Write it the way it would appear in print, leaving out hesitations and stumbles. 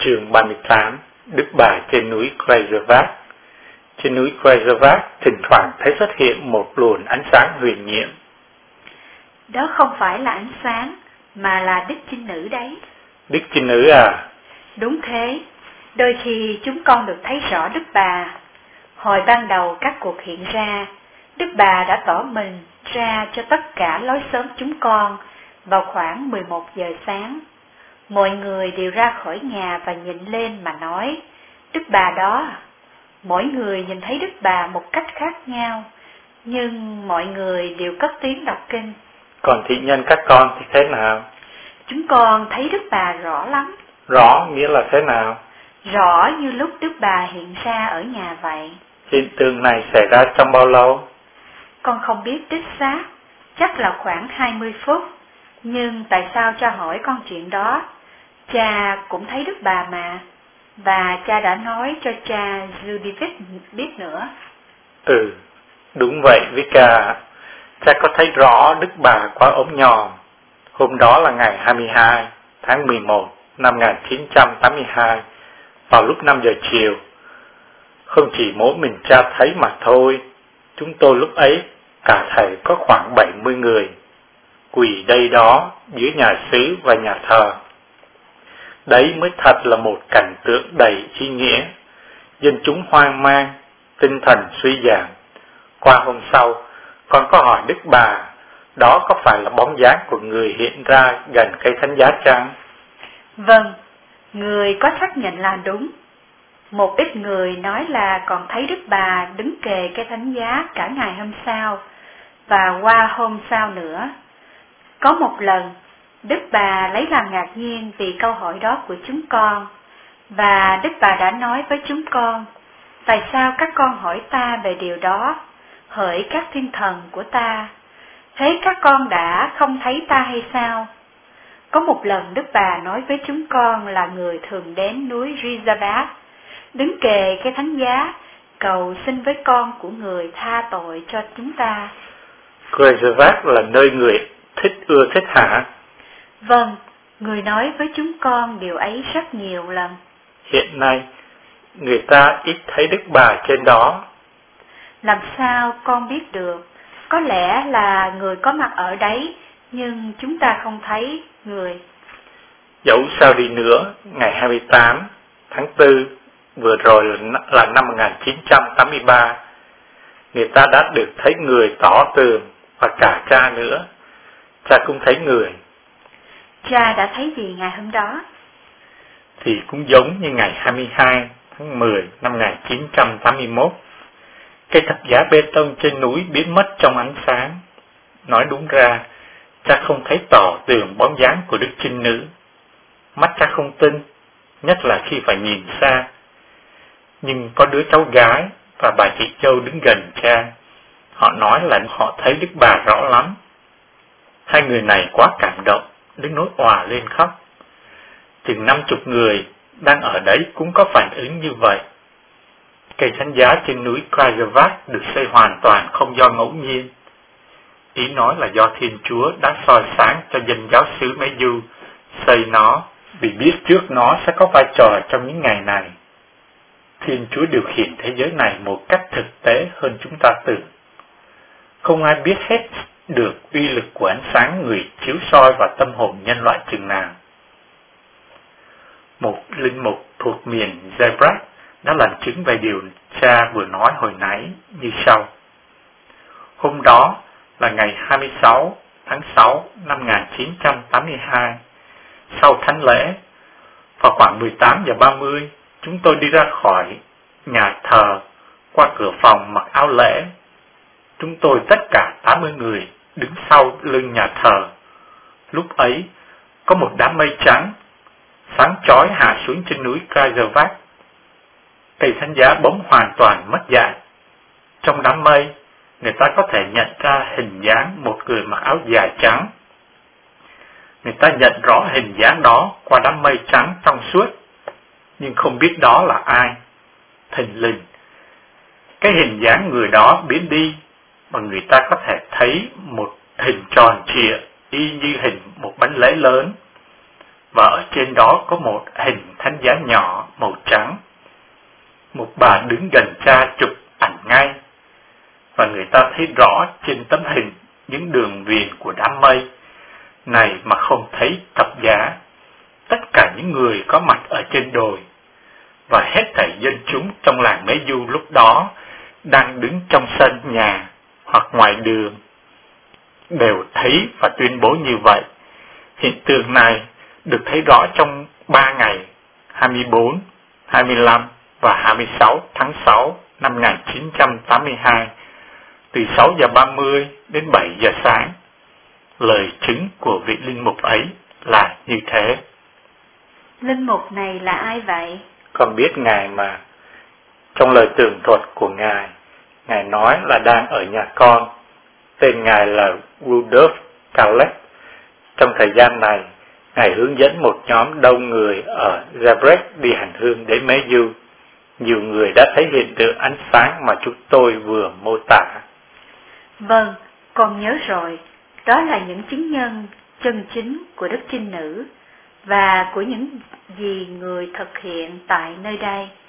Chương 38. Đức Bà trên núi Krajavac. Trên núi Krajavac thỉnh thoảng thấy xuất hiện một luồng ánh sáng huyền nhiệm. Đó không phải là ánh sáng, mà là Đức Trinh Nữ đấy. Đức Trinh Nữ à? Đúng thế, đôi khi chúng con được thấy rõ Đức Bà. Hồi ban đầu các cuộc hiện ra, Đức Bà đã tỏ mình ra cho tất cả lối xóm chúng con vào khoảng 11 giờ sáng. Mọi người đều ra khỏi nhà và nhìn lên mà nói, Đức Bà đó. Mỗi người nhìn thấy Đức Bà một cách khác nhau, nhưng mọi người đều cất tiếng đọc kinh. Còn thị nhân các con thì thế nào? Chúng con thấy Đức Bà rõ lắm. Rõ nghĩa là thế nào? Rõ như lúc Đức Bà hiện ra ở nhà vậy. Hiện tượng này xảy ra trong bao lâu? Con không biết đích xác, chắc là khoảng 20 phút. Nhưng tại sao cha hỏi con chuyện đó? Cha cũng thấy Đức Bà mà. Và cha đã nói cho cha Judith biết nữa. Ừ, đúng vậy Vika. Cha có thấy rõ Đức Bà qua ống nhòm. Hôm đó là ngày 22 tháng 11 năm 1982, vào lúc 5 giờ chiều. Không chỉ mỗi mình cha thấy mà thôi, chúng tôi lúc ấy cả thầy có khoảng 70 người, quỳ đây đó giữa nhà xứ và nhà thờ. Đấy mới thật là một cảnh tượng đầy ý nghĩa. Dân chúng hoang mang, tinh thần suy giảm. Qua hôm sau, con có hỏi Đức Bà, đó có phải là bóng dáng của người hiện ra gần cây thánh giá chăng? Vâng, người có xác nhận là đúng. Một ít người nói là còn thấy Đức Bà đứng kề cây thánh giá cả ngày hôm sau, và qua hôm sau nữa. Có một lần, Đức Bà lấy làm ngạc nhiên vì câu hỏi đó của chúng con, và Đức Bà đã nói với chúng con, tại sao các con hỏi ta về điều đó, hỡi các thiên thần của ta, thế các con đã không thấy ta hay sao? Có một lần Đức Bà nói với chúng con là người thường đến núi Rizabad, đứng kề cái thánh giá, cầu xin với con của người tha tội cho chúng ta. Krajavac là nơi người ưa thích hả? Vâng, người nói với chúng con điều ấy rất nhiều lần. Hiện nay, người ta ít thấy Đức Bà trên đó. Làm sao con biết được? Có lẽ là người có mặt ở đấy, nhưng chúng ta không thấy người. Dẫu sao đi nữa, ngày 28 tháng 4 vừa rồi là năm 1983, người ta đã được thấy người tỏ tường, và cả cha nữa. Cha cũng thấy người. Cha đã thấy gì ngày hôm đó? Thì cũng giống như ngày 22 tháng 10 năm 1981. Cây thập giá bê tông trên núi biến mất trong ánh sáng. Nói đúng ra, cha không thấy tỏ tường bóng dáng của Đức Trinh Nữ. Mắt cha không tin, nhất là khi phải nhìn xa. Nhưng có đứa cháu gái và bà chị Châu đứng gần cha. Họ nói là họ thấy Đức Bà rõ lắm. Hai người này quá cảm động, đến nỗi òa lên khóc. Chừng 50 người đang ở đấy cũng có phản ứng như vậy. Cây thánh giá trên núi Krajavac được xây hoàn toàn không do ngẫu nhiên. Ý nói là do Thiên Chúa đã soi sáng cho dân giáo xứ Meju xây nó, vì biết trước nó sẽ có vai trò trong những ngày này. Thiên Chúa điều khiển thế giới này một cách thực tế hơn chúng ta tưởng. Không ai biết hết được uy lực của ánh sáng người chiếu soi vào tâm hồn nhân loại chừng nào. Một linh mục thuộc miền Zebrat đã làm chứng về điều cha vừa nói hồi nãy như sau. Hôm đó là ngày 26 tháng 6 năm 1982, sau thánh lễ, vào khoảng 18 giờ 30, chúng tôi đi ra khỏi nhà thờ qua cửa phòng mặc áo lễ. Chúng tôi tất cả 80 người đứng sau lưng nhà thờ. Lúc ấy, có một đám mây trắng, sáng chói hạ xuống trên núi Krajavac. Cây thánh giá bỗng hoàn toàn mất dạng. Trong đám mây, người ta có thể nhận ra hình dáng một người mặc áo dài trắng. Người ta nhận rõ hình dáng đó qua đám mây trắng trong suốt, nhưng không biết đó là ai. Thình lình, cái hình dáng người đó biến đi, mà người ta có thể thấy một hình tròn trịa y như hình một bánh lễ lớn. và ở trên đó có một hình thánh giá nhỏ màu trắng. Một bà đứng gần cha chụp ảnh ngay, và người ta thấy rõ trên tấm hình những đường viền của đám mây này mà không thấy thập giá. Tất cả những người có mặt ở trên đồi và hết thảy dân chúng trong làng Mé Du lúc đó đang đứng trong sân nhà hoặc ngoài đường đều thấy và tuyên bố như vậy. Hiện tượng này được thấy rõ trong 3 ngày 24, 25 và 26 tháng 6 năm 1982 từ 6 giờ 30 đến 7 giờ sáng. Lời chứng của vị linh mục ấy là như thế. Linh mục này là ai vậy? Con biết Ngài mà. Trong lời tường thuật của Ngài nói là đang ở nhà con. Tên Ngài là Rudolf Kalek. Trong thời gian này, Ngài hướng dẫn một nhóm đông người ở Zabreb đi hành hương đến Mé Du. Nhiều người đã thấy hiện tượng ánh sáng mà chúng tôi vừa mô tả. Vâng, con nhớ rồi. Đó là những chứng nhân chân chính của Đức Trinh Nữ và của những gì người thực hiện tại nơi đây.